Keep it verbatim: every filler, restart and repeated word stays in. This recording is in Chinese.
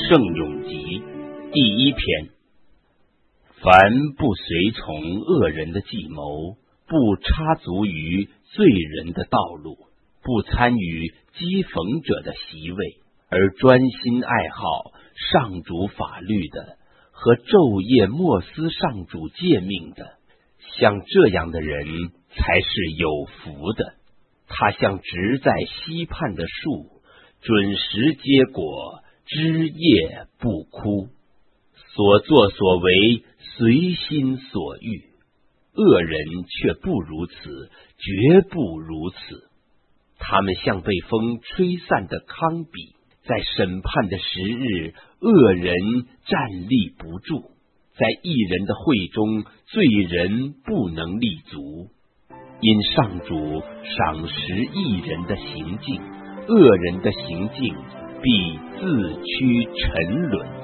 圣咏集第一篇。凡不随从恶人的计谋，不插足于罪人的道路，不参与讥讽者的席位，而专心爱好上主法律的和昼夜默思上主诫命的，像这样的人才是有福的。他像植在溪畔的树，准时结果，枝叶不枯，所作所为随心所欲。恶人却不如此，绝不如此。他们像被风吹散的糠秕，在审判的时日，恶人站立不住，在义人的会中，罪人不能立足。因上主赏识义人的行径，恶人的行径必自趋沉沦。